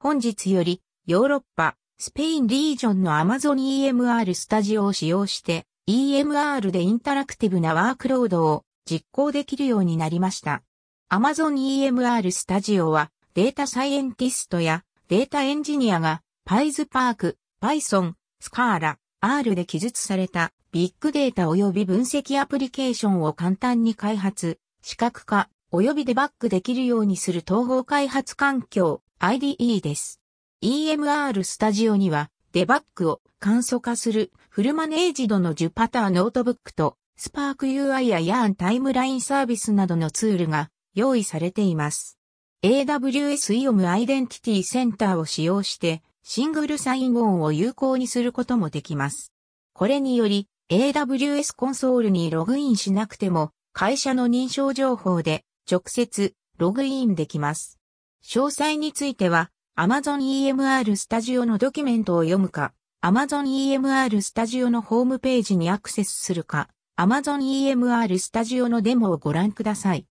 本日よりヨーロッパ、スペインリージョンの Amazon EMR スタジオを使用して EMR でインタラクティブなワークロードを実行できるようになりました。Amazon EMR スタジオはデータサイエンティストやデータエンジニアが PySpark、Python、Scala、R で記述されたビッグデータ及び分析アプリケーションを簡単に開発、視覚化及びデバッグできるようにする統合開発環境 IDE です。EMR スタジオにはデバッグを簡素化するフルマネージドのJupyterノートブックと Spark UI や Yarn タイムラインサービスなどのツールが用意されています。AWS IOM アイデンティティセンターを使用してシングルサインオンを有効にすることもできます。これにより AWS コンソールにログインしなくても会社の認証情報で直接ログインできます。詳細については Amazon EMR スタジオのドキュメントを読むか、Amazon EMR スタジオのホームページにアクセスするか、Amazon EMR スタジオのデモをご覧ください。